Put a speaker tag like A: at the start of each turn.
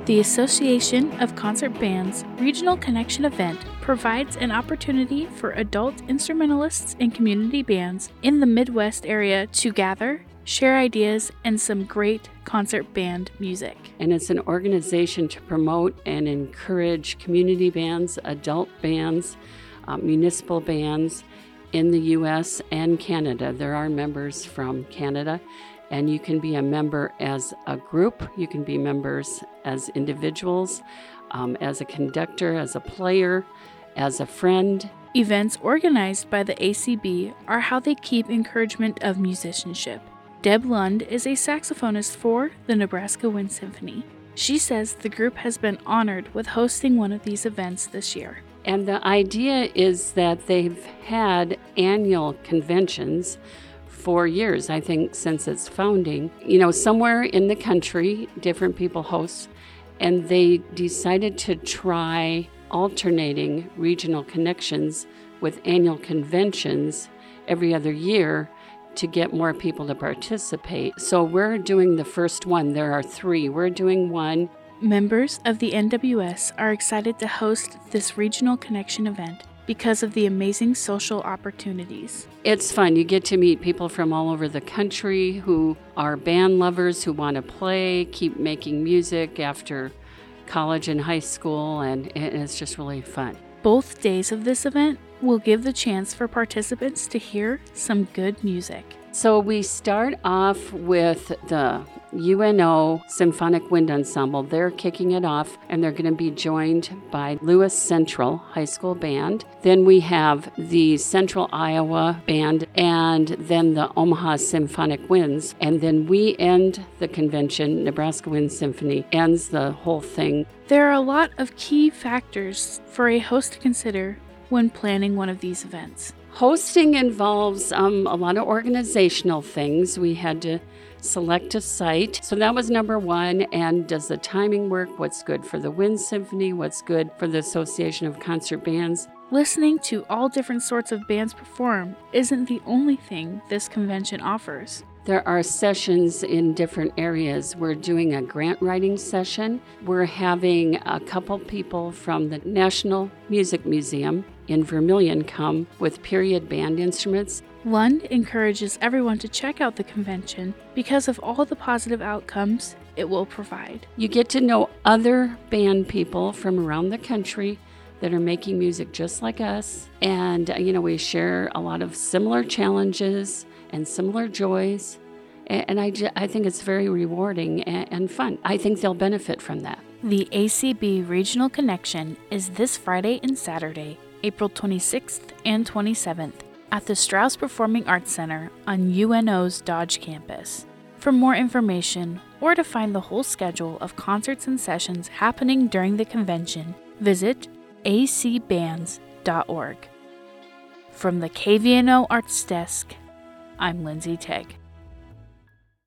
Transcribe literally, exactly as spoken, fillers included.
A: The Association of Concert Bands Regional Connection event provides an opportunity for adult instrumentalists and community bands in the Midwest area to gather, share ideas, and some great concert band music.
B: And it's an organization to promote and encourage community bands, adult bands, uh, municipal bands in the U S and Canada. There are members from Canada, and you can be a member as a group. You can be members as individuals, um, as a conductor, as a player, as a friend.
A: Events organized by the A C B are how they keep encouragement of musicianship. Deb Lund is a saxophonist for the Nebraska Wind Symphony. She says the group has been honored with hosting one of these events this year.
B: And the idea is that they've had annual conventions for years, I think, since its founding. You know, somewhere in the country, different people host, and they decided to try alternating regional connections with annual conventions every other year to get more people to participate. So we're doing the first one. There are three. We're doing one.
A: Members of the N W S are excited to host this regional connection event because of the amazing social opportunities.
B: It's fun. You get to meet people from all over the country who are band lovers, who want to play, keep making music after college and high school, and it's just really fun.
A: Both days of this event will give the chance for participants to hear some good music.
B: So we start off with the U N O Symphonic Wind Ensemble. They're kicking it off, and they're going to be joined by Lewis Central High School Band. Then we have the Central Iowa Band, and then the Omaha Symphonic Winds. And then we end the convention. Nebraska Wind Symphony ends the whole thing.
A: There are a lot of key factors for a host to consider when planning one of these events.
B: Hosting involves um, a lot of organizational things. We had to select a site. So that was number one. And does the timing work? What's good for the Wind Symphony? What's good for the Association of Concert Bands?
A: Listening to all different sorts of bands perform isn't the only thing this convention offers.
B: There are sessions in different areas. We're doing a grant writing session. We're having a couple people from the National Music Museum in Vermilion come with period band instruments.
A: Lund encourages everyone to check out the convention because of all the positive outcomes it will provide.
B: You get to know other band people from around the country that are making music just like us. And, you know, we share a lot of similar challenges and similar joys. And I, I think it's very rewarding and fun. I think they'll benefit from that.
A: The A C B Regional Connection is this Friday and Saturday, April twenty-sixth and twenty-seventh, at the Strauss Performing Arts Center on U N O's Dodge campus. For more information or to find the whole schedule of concerts and sessions happening during the convention, visit a c bands dot org. From the K V N O Arts Desk, I'm Lindsay Tegg.